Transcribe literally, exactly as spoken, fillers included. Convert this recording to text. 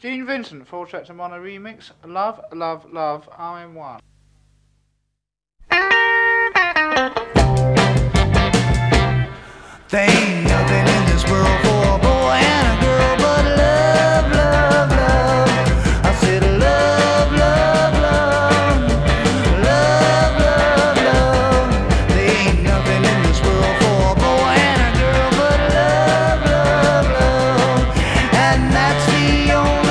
Gene Vincent, Full Tractor Mono remix. Love, love, love, R M one. There ain't nothing in this world for a boy and a girl but love, love, love. I said love, love, love, love, love, love. There ain't nothing in this world for a boy and a girl but love, love, love. And that's the only